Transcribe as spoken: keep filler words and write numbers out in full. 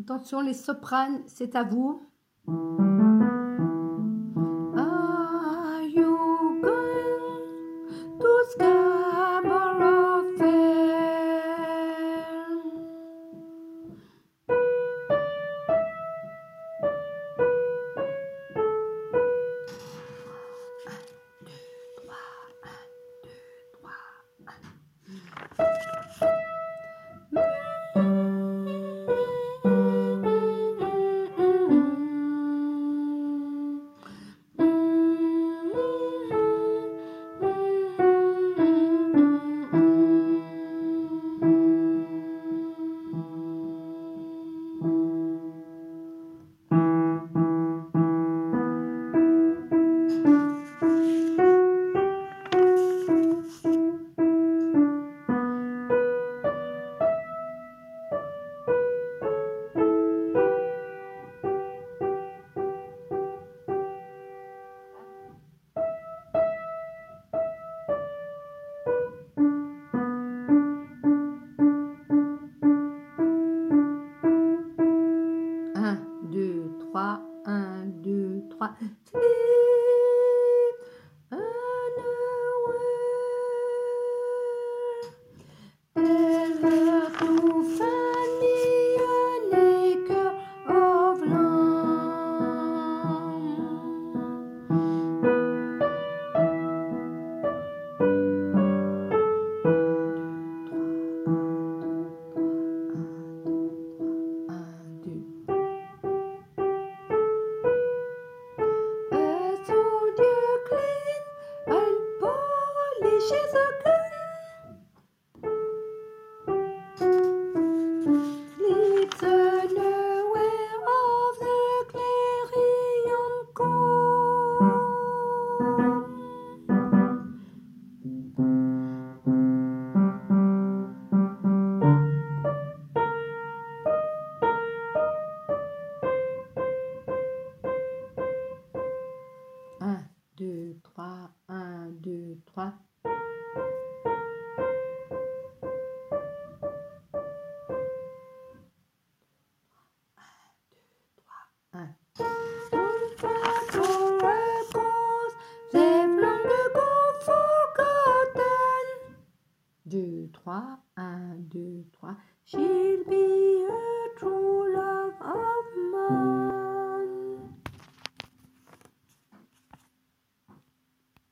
Attention, les sopranes, c'est à vous. Are you going to Scarborough Fair? Un, deux, trois, un, deux, trois. Sleep unaware. Tell her to find me an acre of land. Un, deux, soldier clean and polishes a gun. Sleeps unaware of the clarion call. Un, deux, trois, un, deux, trois. Un. Don't fight for a cause they've long ago forgotten. Deux, trois, un, deux, trois. She'll be a true